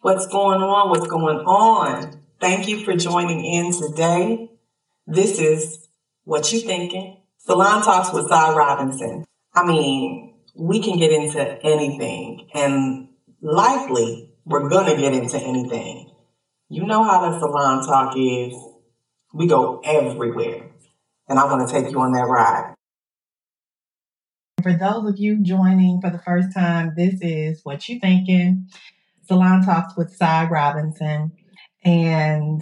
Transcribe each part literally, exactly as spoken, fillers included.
What's going on? What's going on? Thank you for joining in today. This is What You Thinking? Salon Talks with Cy Robinson. I mean, we can get into anything, and likely we're going to get into anything. You know how the salon talk is. We go everywhere, and I want to take you on that ride. For those of you joining for the first time, this is What You Thinking? Salon Talks with Cy Robinson. And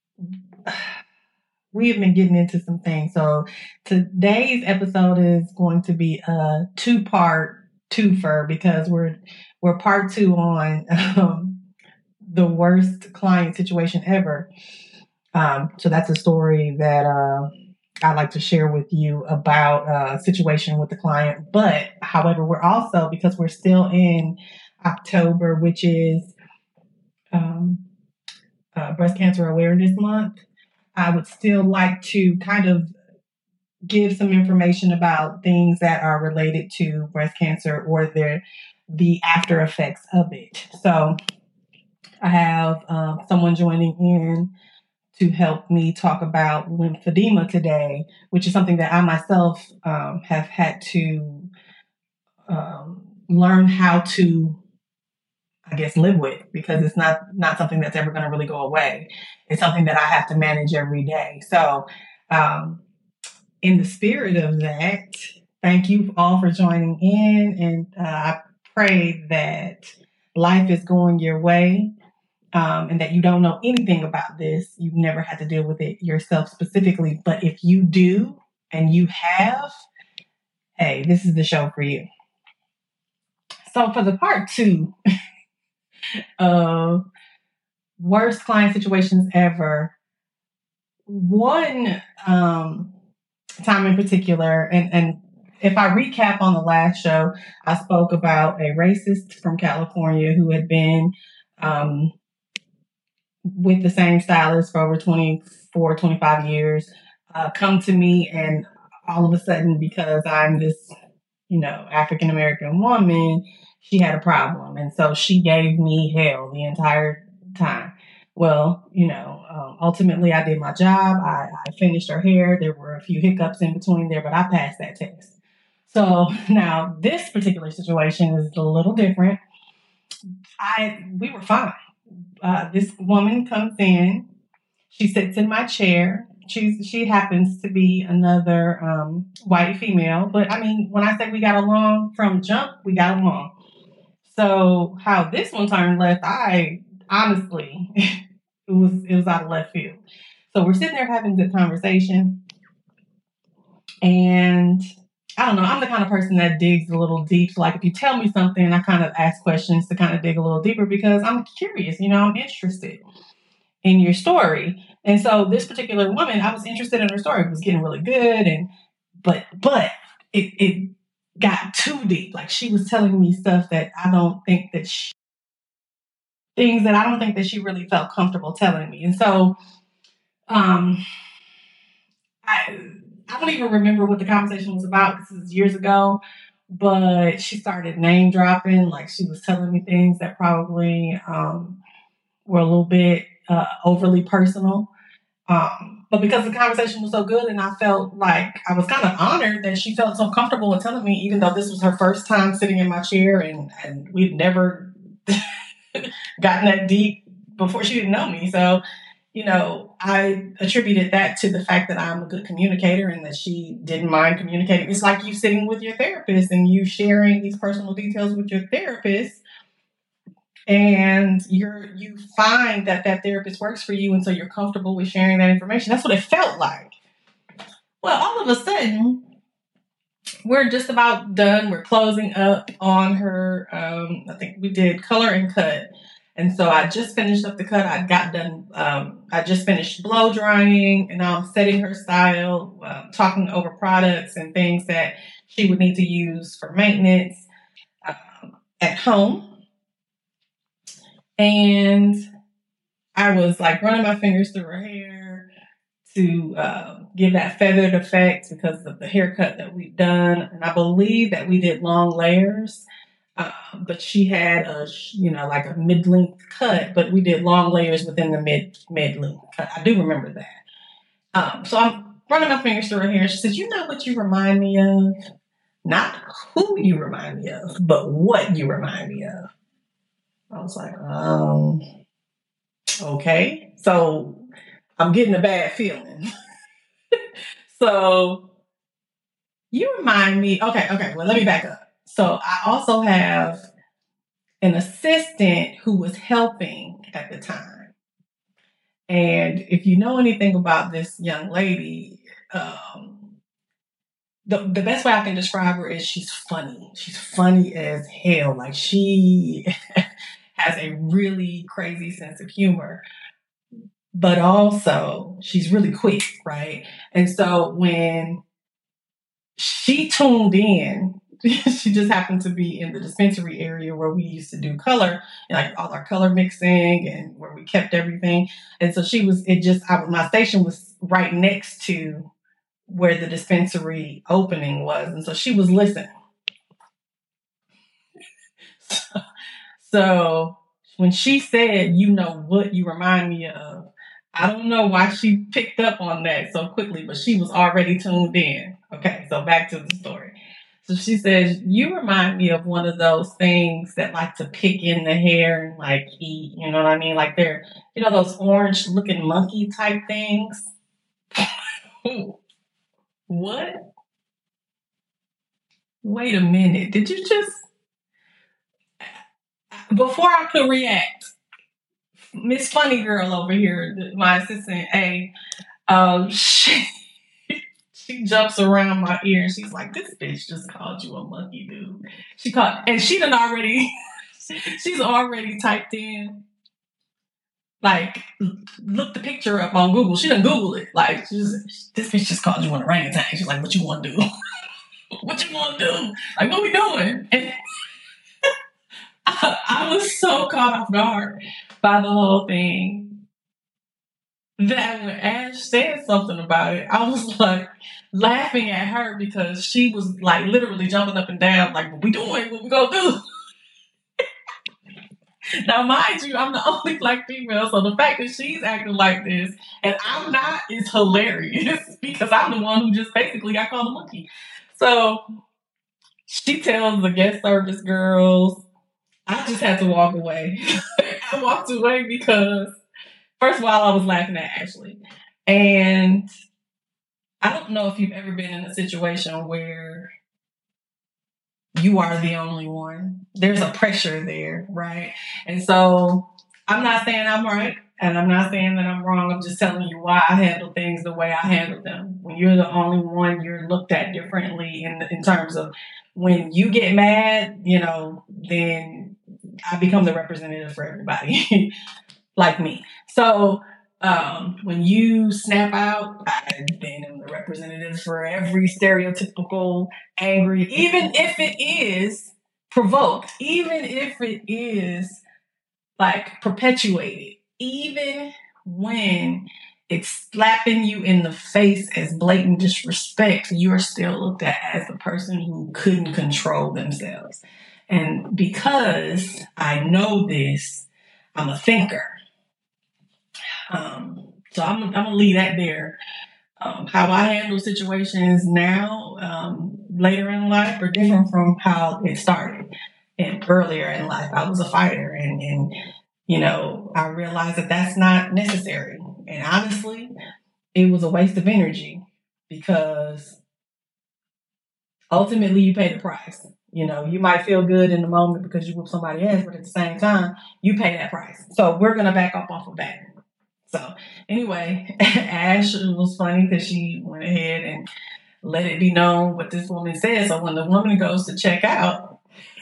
we have been getting into some things. So today's episode is going to be a two-part twofer because we're we're part two on um, the worst client situation ever. Um, so that's a story that uh, I'd like to share with you about a situation with the client. But however, we're also, because we're still in October, which is um, uh, Breast Cancer Awareness Month, I would still like to kind of give some information about things that are related to breast cancer or the, the after effects of it. So I have um, someone joining in to help me talk about lymphedema today, which is something that I myself um, have had to um, learn how to, I guess, live with, because it's not, not something that's ever going to really go away. It's something that I have to manage every day. So um, in the spirit of that, thank you all for joining in. And uh, I pray that life is going your way. Um, and that you don't know anything about this. You've never had to deal with it yourself specifically. But if you do, and you have, hey, this is the show for you. So for the part two of worst client situations ever, one um, time in particular, and, and if I recap on the last show, I spoke about a racist from California who had been um, with the same stylist for over twenty-four, twenty-five years, uh, come to me, and all of a sudden, because I'm this, you know, African-American woman, she had a problem. And so she gave me hell the entire time. Well, you know, um, ultimately I did my job. I, I finished her hair. There were a few hiccups in between there, but I passed that test. So now this particular situation is a little different. I, we were fine. Uh, this woman comes in, she sits in my chair. She's, she happens to be another um, white female. But I mean, when I say we got along from jump, we got along. So how this one turned left, I honestly, it was, it was out of left field. So we're sitting there having a good conversation. And I don't know, I'm the kind of person that digs a little deep. So like if you tell me something, I kind of ask questions to kind of dig a little deeper because I'm curious, you know, I'm interested in your story. And so this particular woman, I was interested in her story. It was getting really good. And, but, but it, it got too deep. Like she was telling me stuff that I don't think that she, things that I don't think that she really felt comfortable telling me. And so, um, I, I don't even remember what the conversation was about because it was years ago, but she started name dropping. Like she was telling me things that probably, um, were a little bit, uh, overly personal. Um, but because the conversation was so good and I felt like I was kind of honored that she felt so comfortable with telling me, even though this was her first time sitting in my chair and, and we'd never gotten that deep before, she didn't know me. So, you know, I attributed that to the fact that I'm a good communicator and that she didn't mind communicating. It's like you sitting with your therapist and you sharing these personal details with your therapist. And you're, you find that that therapist works for you. And so you're comfortable with sharing that information. That's what it felt like. Well, all of a sudden, we're just about done. We're closing up on her. Um, I think we did color and cut. And so I just finished up the cut. I got done. Um, I just finished blow drying and now I'm setting her style, uh, talking over products and things that she would need to use for maintenance um, at home. And I was like running my fingers through her hair to uh, give that feathered effect because of the haircut that we've done. And I believe that we did long layers. Uh, but she had a, you know, like a mid-length cut, but we did long layers within the mid mid-length cut. I do remember that. Um, so I'm running my fingers through her hair. She says, "You know what you remind me of? Not who you remind me of, but what you remind me of." I was like, um, okay. So I'm getting a bad feeling. So you remind me, okay, okay, well, let me back up. So I also have an assistant who was helping at the time. And if you know anything about this young lady, um, the, the best way I can describe her is she's funny. She's funny as hell. Like she has a really crazy sense of humor. But also she's really quick, right? And so when she tuned in, she just happened to be in the dispensary area where we used to do color, like all our color mixing and where we kept everything. And so she was, it just, I, my station was right next to where the dispensary opening was. And so she was listening. So, so when she said, "You know what you remind me of," I don't know why she picked up on that so quickly, but she was already tuned in. Okay, so back to the story. So she says, "You remind me of one of those things that like to pick in the hair and like eat, you know what I mean? Like they're, you know, those orange looking monkey type things." What? Wait a minute. Did you just, before I could react, Miss Funny Girl over here, my assistant A, um, she, she jumps around my ear and she's like, "This bitch just called you a monkey, dude." She called, and she done already, she's already typed in, like, look the picture up on Google. She done Google it. Like, she's, "This bitch just called you an orangutan." She's like, "What you want to do?" "What you want to do? Like, what we doing?" And I, I was so caught off guard by the whole thing that when Ash said something about it, I was like laughing at her because she was like literally jumping up and down, like, "What we doing? What we gonna do?" Now, mind you, I'm the only black female, so the fact that she's acting like this and I'm not is hilarious because I'm the one who just basically got called a monkey. So she tells the guest service girls. I just had to walk away. I walked away because, first of all, I was laughing at Ashley. And I don't know if you've ever been in a situation where you are the only one. There's a pressure there, right? And so I'm not saying I'm right, and I'm not saying that I'm wrong. I'm just telling you why I handle things the way I handle them. When you're the only one, you're looked at differently in, in terms of when you get mad, you know, then I become the representative for everybody like me. So um, when you snap out, I then am the representative for every stereotypical angry, even if it is provoked, even if it is like perpetuated, even when it's slapping you in the face as blatant disrespect, you are still looked at as the person who couldn't control themselves. And because I know this, I'm a thinker. Um, so I'm, I'm going to leave that there. Um, how I handle situations now, um, later in life, are different from how it started. And earlier in life, I was a fighter, and, and you know, I realized that that's not necessary. And honestly, it was a waste of energy because ultimately you pay the price. You know, you might feel good in the moment because you whoop somebody ass, but at the same time, you pay that price. So we're going to back up off of that. So anyway, Ash was funny because she went ahead and let it be known what this woman said. So when the woman goes to check out,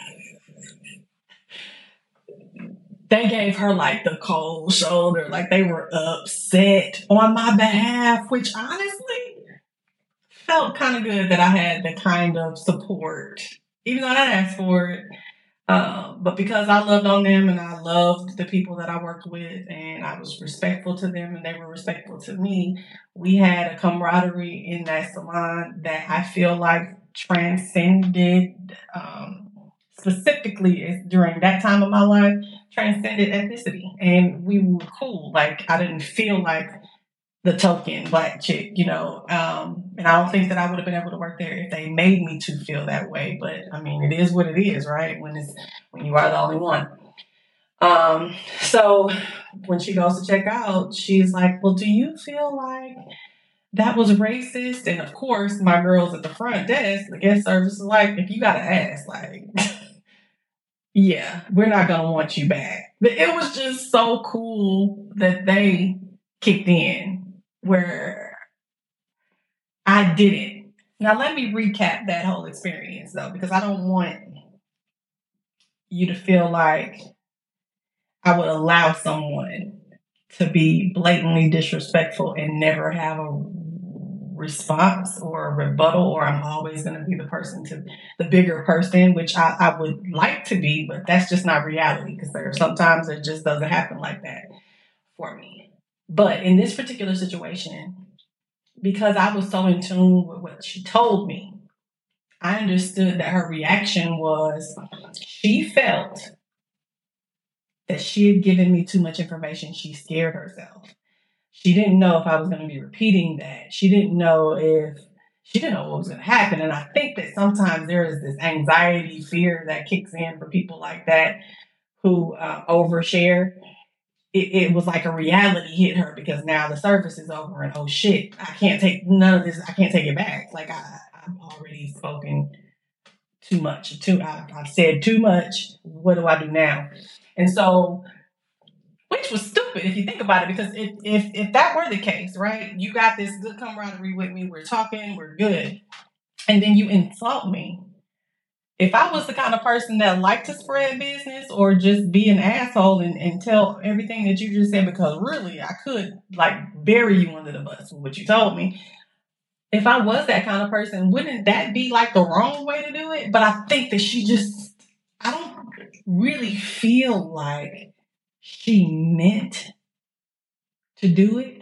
they gave her like the cold shoulder, like they were upset on my behalf, which honestly felt kind of good that I had the kind of support, even though I didn't ask for it. Um, but because I loved on them and I loved the people that I worked with and I was respectful to them and they were respectful to me, we had a camaraderie in that salon that I feel like transcended um, specifically during that time of my life, transcended ethnicity. And we were cool. Like, I didn't feel like the token black chick, you know. Um, and I don't think that I would have been able to work there if they made me to feel that way. But I mean, it is what it is, right? When it's when you are the only one. Um, so when she goes to check out, she's like, well, do you feel like that was racist? And of course, my girls at the front desk, the guest service, is like, if you gotta ask, like, yeah, we're not gonna want you back. But it was just so cool that they kicked in where I didn't. Now let me recap that whole experience though, because I don't want you to feel like I would allow someone to be blatantly disrespectful and never have a response or a rebuttal, or I'm always going to be the person to the bigger person, which I, I would like to be, but that's just not reality, because there are sometimes it just doesn't happen like that for me. But in this particular situation, because I was so in tune with what she told me, I understood that her reaction was she felt that she had given me too much information. She scared herself. She didn't know if I was going to be repeating that. She didn't know if, she didn't know what was going to happen. And I think that sometimes there is this anxiety, fear that kicks in for people like that who uh, overshare. It, it was like a reality hit her, because now the service is over and oh shit, I can't take none of this. I can't take it back. Like I, I've already spoken too much. Too, I, I've said too much. What do I do now? And so, which was stupid if you think about it, because if, if if that were the case, right, you got this good camaraderie with me, we're talking, we're good, and then you insult me. If I was the kind of person that liked to spread business or just be an asshole and, and tell everything that you just said, because really I could like bury you under the bus with what you told me. If I was that kind of person, wouldn't that be like the wrong way to do it? But I think that she just, I don't really feel like she meant to do it,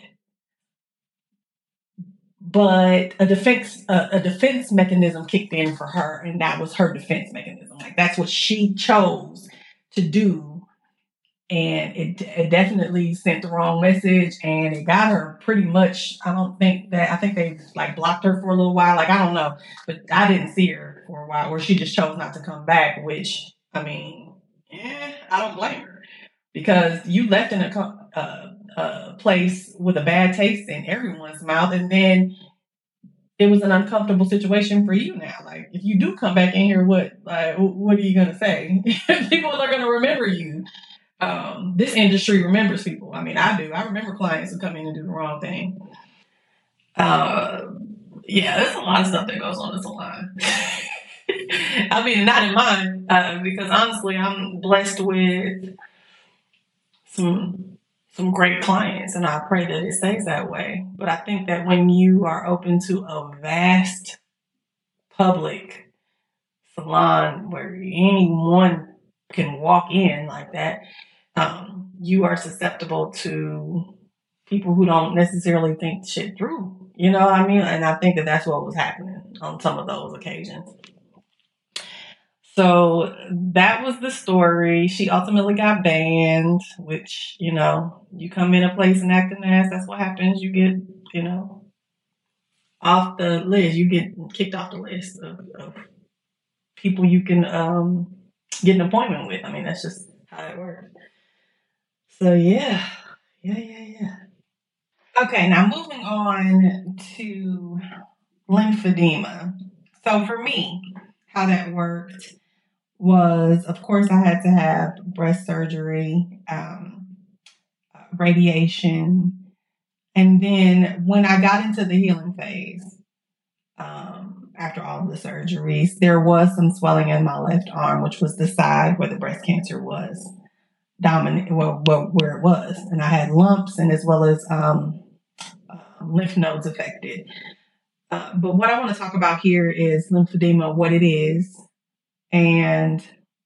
but a defense a, a defense mechanism kicked in for her, and that was her defense mechanism. Like that's what she chose to do, and it, it definitely sent the wrong message, and it got her pretty much. I don't think that I think they like blocked her for a little while. Like I don't know, but I didn't see her for a while, or she just chose not to come back. Which I mean, yeah, I don't blame her, because you left in a uh, uh, place with a bad taste in everyone's mouth, and then it was an uncomfortable situation for you now. Like, if you do come back in here, what like, what are you gonna say? People are gonna remember you. Um, this industry remembers people. I mean, I do. I remember clients who come in and do the wrong thing. Uh, yeah, there's a lot of stuff that goes on in salon. I mean, not in mine, uh, because honestly, I'm blessed with some some great clients, and I pray that it stays that way. But I think that when you are open to a vast public salon where anyone can walk in like that, um, you are susceptible to people who don't necessarily think shit through. You know what I mean? And I think that that's what was happening on some of those occasions. So that was the story. She ultimately got banned, which, you know, you come in a place and act an ass, that's what happens. You get, you know, off the list. You get kicked off the list of, of people you can um, get an appointment with. I mean, that's just how it works. So, yeah. Yeah, yeah, yeah. Okay, now moving on to lymphedema. So for me, how that worked was, of course, I had to have breast surgery, um, radiation, and then when I got into the healing phase, um, after all of the surgeries, there was some swelling in my left arm, which was the side where the breast cancer was dominant, well, well where it was, and I had lumps and as well as um, uh, lymph nodes affected. Uh, but what I want to talk about here is lymphedema, what it is, and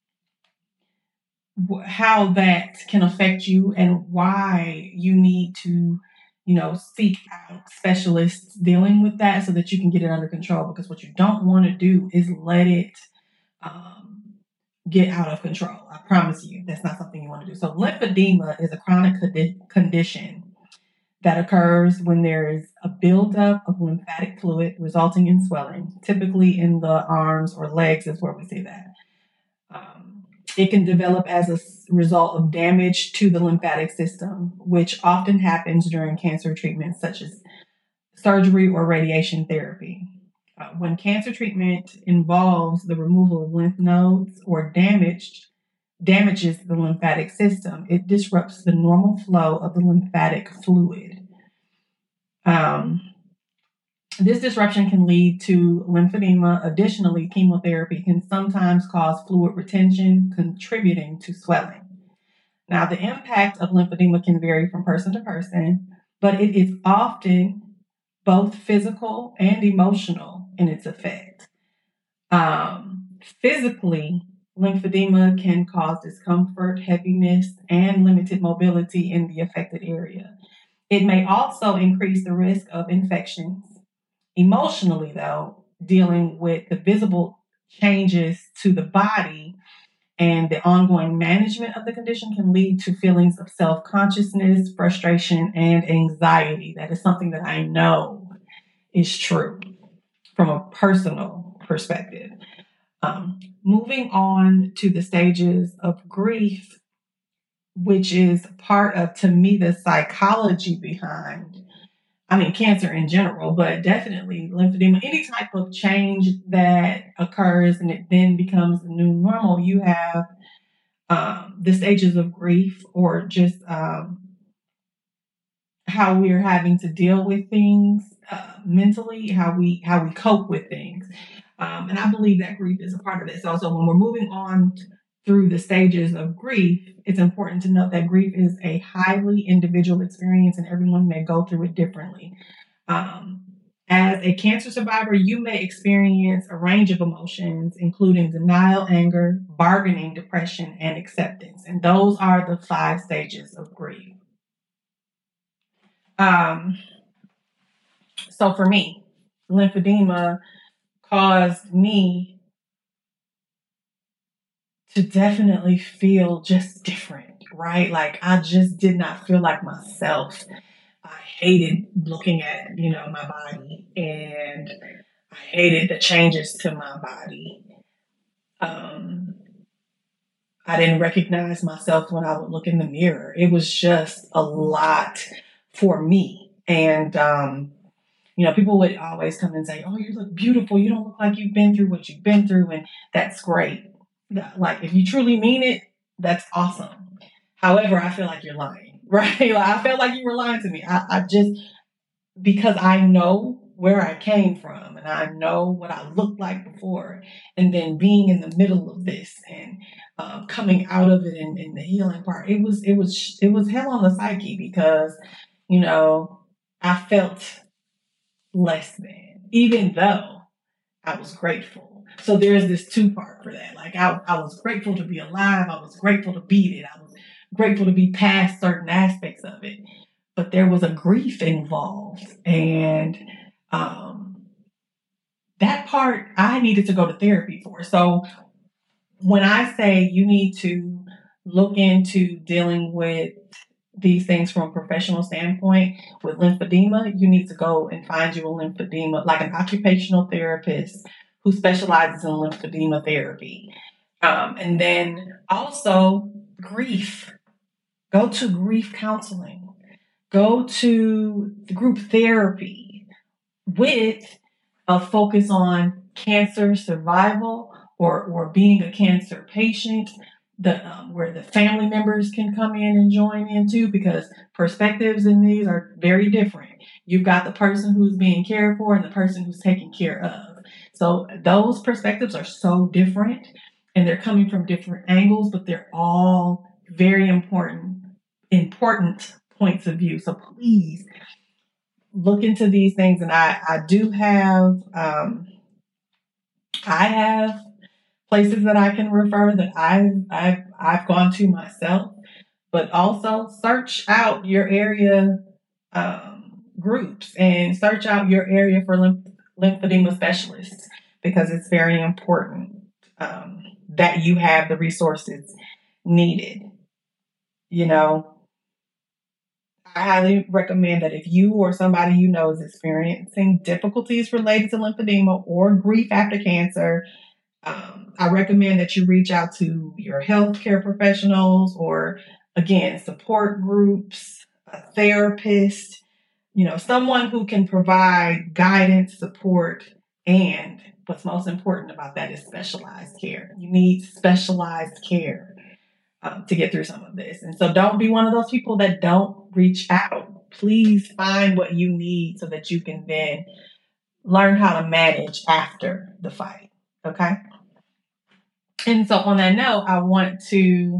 how that can affect you, and why you need to, you know, seek out specialists dealing with that so that you can get it under control. Because what you don't want to do is let it um, get out of control. I promise you, that's not something you want to do. So lymphedema is a chronic condi- condition that occurs when there is a buildup of lymphatic fluid resulting in swelling, typically in the arms or legs is where we see that. Um, it can develop as a result of damage to the lymphatic system, which often happens during cancer treatments such as surgery or radiation therapy. Uh, when cancer treatment involves the removal of lymph nodes or damaged damages the lymphatic system, it disrupts the normal flow of the lymphatic fluid. Um, this disruption can lead to lymphedema. Additionally, chemotherapy can sometimes cause fluid retention, contributing to swelling. Now, the impact of lymphedema can vary from person to person, but it is often both physical and emotional in its effect. Um, physically, lymphedema can cause discomfort, heaviness, and limited mobility in the affected area. It may also increase the risk of infections. Emotionally, though, dealing with the visible changes to the body and the ongoing management of the condition can lead to feelings of self-consciousness, frustration, and anxiety. That is something that I know is true from a personal perspective. Um, moving on to the stages of grief, which is part of, to me, the psychology behind, I mean, cancer in general, but definitely lymphedema, any type of change that occurs and it then becomes the new normal. You have um, the stages of grief, or just um, how we're having to deal with things uh, mentally, how we how we cope with things. Um, and I believe that grief is a part of it. So, so when we're moving on through the stages of grief, it's important to note that grief is a highly individual experience and everyone may go through it differently. Um, as a cancer survivor, you may experience a range of emotions, including denial, anger, bargaining, depression, and acceptance. And those are the five stages of grief. Um, so for me, lymphedema caused me to definitely feel just different, right? Like I just did not feel like myself. I hated looking at, you know, my body, and I hated the changes to my body. Um, I didn't recognize myself when I would look in the mirror. It was just a lot for me. And, um, you know, people would always come and say, oh, you look beautiful. You don't look like you've been through what you've been through. And that's great. Like, if you truly mean it, that's awesome. However, I feel like you're lying, right? Like, I felt like you were lying to me. I, I just, because I know where I came from and I know what I looked like before, and then being in the middle of this and um, coming out of it and, and the healing part, it was, it was, it was hell on the psyche because, you know, I felt less than, even though I was grateful. So there's this two part for that. Like I, I was grateful to be alive. I was grateful to beat it. I was grateful to be past certain aspects of it. But there was a grief involved. And um, that part I needed to go to therapy for. So when I say you need to look into dealing with these things from a professional standpoint with lymphedema, you need to go and find you a lymphedema, like an occupational therapist who specializes in lymphedema therapy. Um, and then also grief. Go to grief counseling. Go to group therapy with a focus on cancer survival or, or being a cancer patient, the um, where the family members can come in and join in too, because perspectives in these are very different. You've got the person who's being cared for and the person who's taken care of. So those perspectives are so different and they're coming from different angles, but they're all very important, important points of view. So please look into these things. And I, I do have, um, I have places that I can refer that I've, I've, I've gone to myself, but also search out your area um, groups and search out your area for lymph- lymphedema specialists because it's very important. Um, that you have the resources needed. You know, I highly recommend that if you or somebody you know is experiencing difficulties related to lymphedema or grief after cancer, um, I recommend that you reach out to your healthcare professionals or, again, support groups, a therapist, you know, someone who can provide guidance, support, and what's most important about that is specialized care. You need specialized care um, to get through some of this. And so don't be one of those people that don't reach out. Please find what you need so that you can then learn how to manage after the fight. Okay? And so on that note, I want to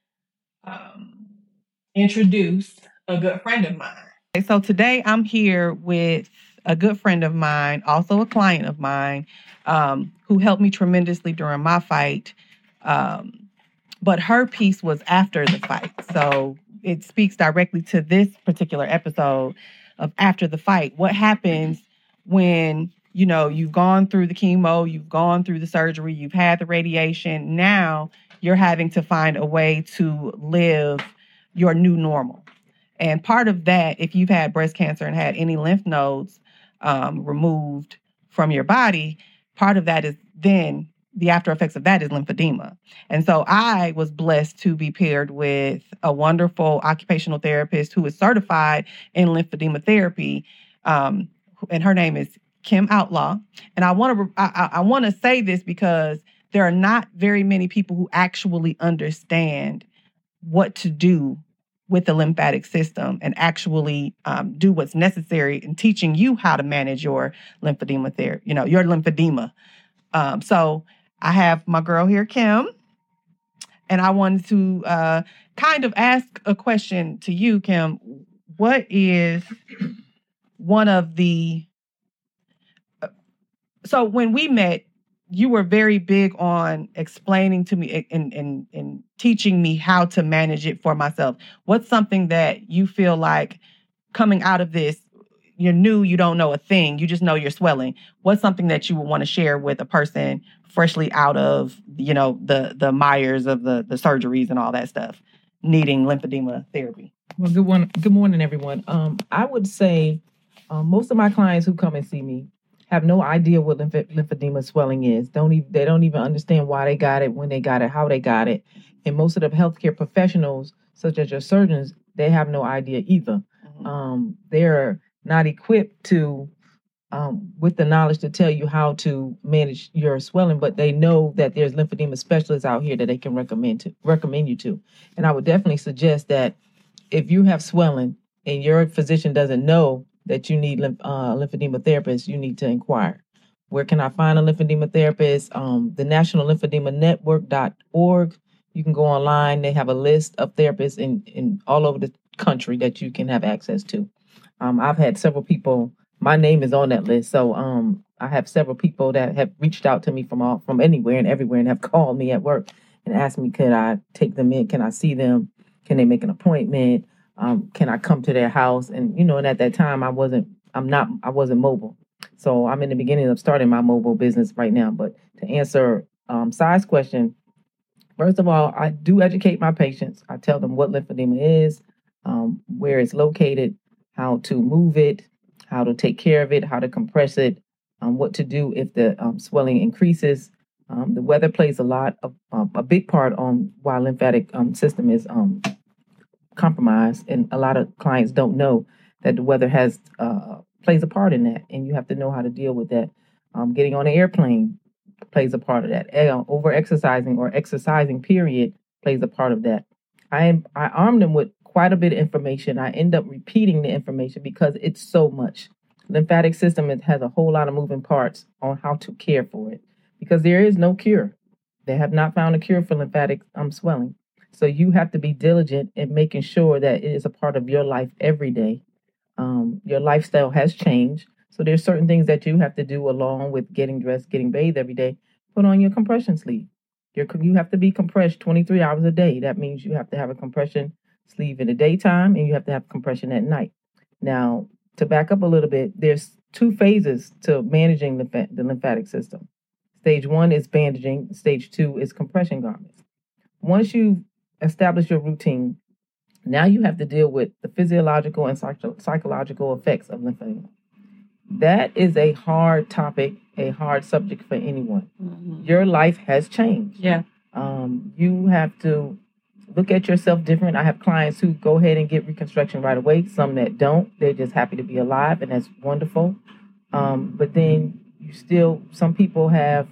um, introduce a good friend of mine. So today I'm here with a good friend of mine, also a client of mine, um, who helped me tremendously during my fight. Um, but her piece was after the fight. So it speaks directly to this particular episode of after the fight. What happens when, you know, you've gone through the chemo, you've gone through the surgery, you've had the radiation. Now you're having to find a way to live your new normal. And part of that, if you've had breast cancer and had any lymph nodes um, removed from your body, part of that is then the after effects of that is lymphedema. And so I was blessed to be paired with a wonderful occupational therapist who is certified in lymphedema therapy. Um, and her name is Kim Outlaw. And I want to I, I want to say this because there are not very many people who actually understand what to do with the lymphatic system and actually um, do what's necessary in teaching you how to manage your lymphedema therapy, you know, your lymphedema. Um, so I have my girl here, Kim, and I wanted to uh, kind of ask a question to you, Kim. What is one of the... Uh, so when we met, you were very big on explaining to me and, and, and teaching me how to manage it for myself. What's something that you feel like coming out of this, you're new, you don't know a thing, you just know you're swelling. What's something that you would want to share with a person freshly out of, you know, the the mires of the, the surgeries and all that stuff, needing lymphedema therapy? Well, good one. Good morning, everyone. Um, I would say um, most of my clients who come and see me have no idea what lymph- lymphedema swelling is. Don't even they don't even understand why they got it, when they got it, how they got it. And most of the healthcare professionals, such as your surgeons, they have no idea either. Mm-hmm. Um, they're not equipped to, um, with the knowledge to tell you how to manage your swelling, but they know that there's lymphedema specialists out here that they can recommend to recommend you to. And I would definitely suggest that if you have swelling and your physician doesn't know that you need lymph, uh, lymphedema therapist, you need to inquire. Where can I find a lymphedema therapist? Um, the National Lymphedema Network dot org. You can go online. They have a list of therapists in, in all over the country that you can have access to. Um, I've had several people, my name is on that list. So um, I have several people that have reached out to me from all, from anywhere and everywhere and have called me at work and asked me, could I take them in? Can I see them? Can they make an appointment? Um, can I come to their house? And, you know, and at that time I wasn't, I'm not, I wasn't mobile. So I'm in the beginning of starting my mobile business right now. But to answer um, Sai's question, first of all, I do educate my patients. I tell them what lymphedema is, um, where it's located, how to move it, how to take care of it, how to compress it, um, what to do if the um, swelling increases. Um, the weather plays a lot of um, a big part on why lymphatic um, system is um, compromised, and a lot of clients don't know that the weather has uh, plays a part in that, and you have to know how to deal with that. Um, getting on an airplane plays a part of that. Over exercising or exercising period plays a part of that. I am I arm them with quite a bit of information. I end up repeating the information because it's so much. Lymphatic system it has a whole lot of moving parts on how to care for it, because there is no cure. They have not found a cure for lymphatic um, swelling. So you have to be diligent in making sure that it is a part of your life every day. Um, your lifestyle has changed. So there's certain things that you have to do along with getting dressed, getting bathed every day. Put on your compression sleeve. You're, you have to be compressed twenty-three hours a day. That means you have to have a compression sleeve in the daytime and you have to have compression at night. Now, to back up a little bit, there's two phases to managing the, the lymphatic system. Stage one is bandaging. Stage two is compression garments. Once you establish your routine, now you have to deal with the physiological and psycho- psychological effects of lymphedema. That is a hard topic, a hard subject for anyone. Mm-hmm. Your life has changed. Yeah. Um, you have to look at yourself different. I have clients who go ahead and get reconstruction right away. Some that don't. They're just happy to be alive, and that's wonderful. Um, but then you still, some people have,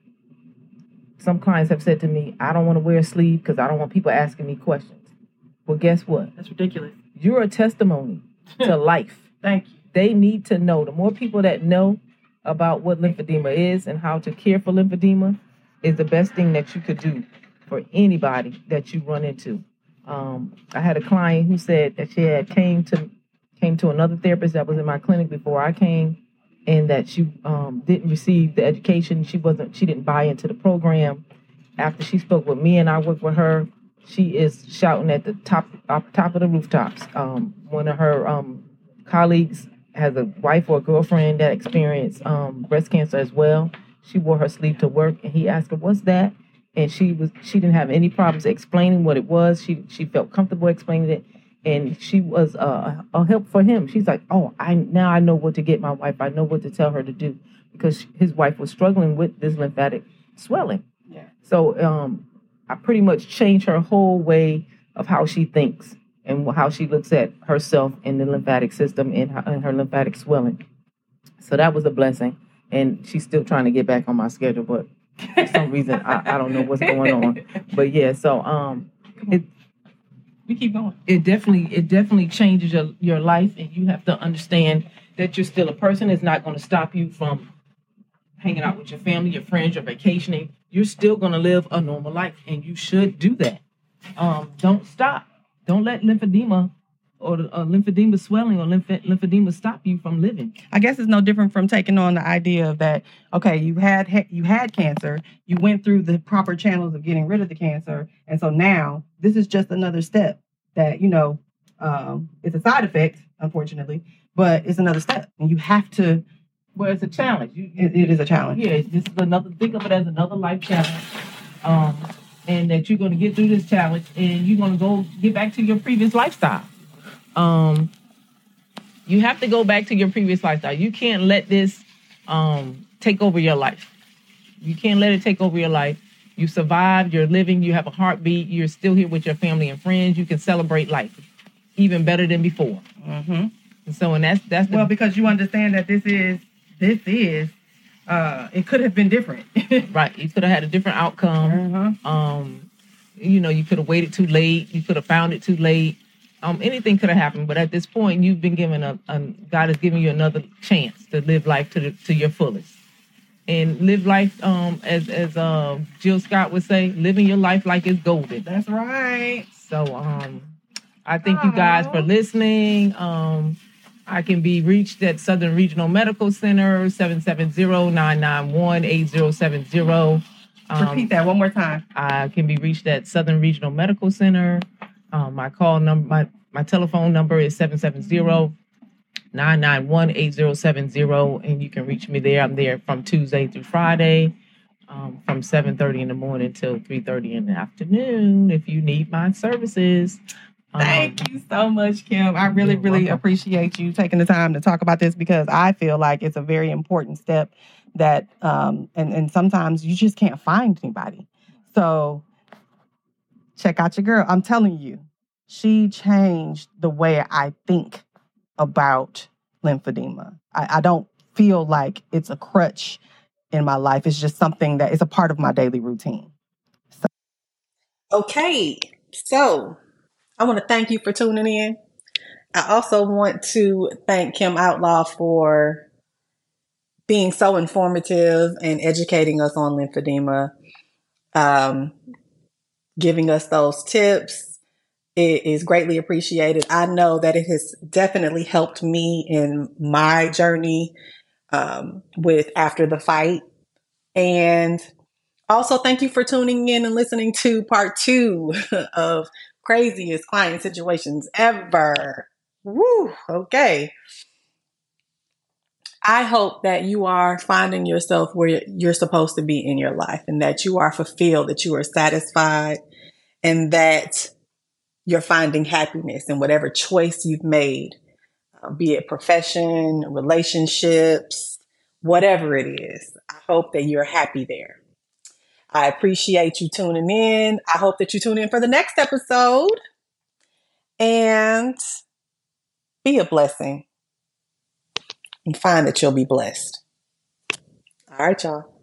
some clients have said to me, I don't want to wear a sleeve because I don't want people asking me questions. Well, guess what? That's ridiculous. You're a testimony to life. Thank you. They need to know. The more people that know about what lymphedema is and how to care for lymphedema is the best thing that you could do for anybody that you run into. Um, I had a client who said that she had came to came to another therapist that was in my clinic before I came, and that she um, didn't receive the education. She wasn't. She didn't buy into the program. After she spoke with me and I worked with her, she is shouting at the top up top of the rooftops. Um, one of her um, colleagues has a wife or a girlfriend that experienced um, breast cancer as well. She wore her sleeve to work, and he asked her, "What's that?" And she was she didn't have any problems explaining what it was. She she felt comfortable explaining it, and she was uh, a help for him. She's like, "Oh, I now I know what to get my wife. I know what to tell her to do," because his wife was struggling with this lymphatic swelling. Yeah. So um, I pretty much changed her whole way of how she thinks and how she looks at herself in the lymphatic system and her, and her lymphatic swelling. So that was a blessing. And she's still trying to get back on my schedule, but for some reason, I, I don't know what's going on. But yeah, so um, it we keep going. It definitely it definitely changes your, your life, and you have to understand that you're still a person. It's not going to stop you from hanging out with your family, your friends, your vacationing. You're still going to live a normal life, and you should do that. Um, don't stop. Don't let lymphedema or uh, lymphedema swelling or lymph- lymphedema stop you from living. I guess it's no different from taking on the idea of that, okay, you had you had cancer, you went through the proper channels of getting rid of the cancer, and so now this is just another step that, you know, um, it's a side effect, unfortunately, but it's another step, and you have to. Well, it's a challenge. You, it, it is a challenge. Yeah, this is another, think of it as another life challenge. Um, and that you're going to get through this challenge, and you're going to go get back to your previous lifestyle. Um, you have to go back to your previous lifestyle. You can't let this um, take over your life. You can't let it take over your life. You survived, you're living, you have a heartbeat, you're still here with your family and friends. You can celebrate life even better than before. Mm-hmm. And so, and that's, that's the, well, because you understand that this is, this is, uh, it could have been different. Right. You could have had a different outcome. Mm-hmm. Um, you know, you could have waited too late. You could have found it too late. Um, anything could have happened, but at this point, you've been given a, a God has given you another chance to live life to the, to your fullest, and live life um, as as uh, Jill Scott would say, living your life like it's golden. That's right. So um, I thank you guys for listening. Um, I can be reached at Southern Regional Medical Center, seven seven zero, nine nine one, eight zero seven zero. Um, Repeat that one more time. I can be reached at Southern Regional Medical Center. Um, my call number, my, my telephone number is seven seven zero, nine nine one, eight zero seven zero, and you can reach me there. I'm there from Tuesday through Friday, um, from seven thirty in the morning till three thirty in the afternoon if you need my services. Um, Thank you so much, Kim. I really, really welcome. appreciate you taking the time to talk about this, because I feel like it's a very important step that, um, and, and sometimes you just can't find anybody. So check out your girl. I'm telling you, she changed the way I think about lymphedema. I, I don't feel like it's a crutch in my life. It's just something that is a part of my daily routine. So. Okay, so I want to thank you for tuning in. I also want to thank Kim Outlaw for being so informative and educating us on lymphedema. Um, giving us those tips. It is greatly appreciated. I know that it has definitely helped me in my journey um, with After the Fight. And also thank you for tuning in and listening to part two of Craziest Client Situations Ever. Woo! Okay. I hope that you are finding yourself where you're supposed to be in your life and that you are fulfilled, that you are satisfied, and that you're finding happiness in whatever choice you've made, uh, be it profession, relationships, whatever it is. I hope that you're happy there. I appreciate you tuning in. I hope that you tune in for the next episode and be a blessing and find that you'll be blessed. All right, y'all.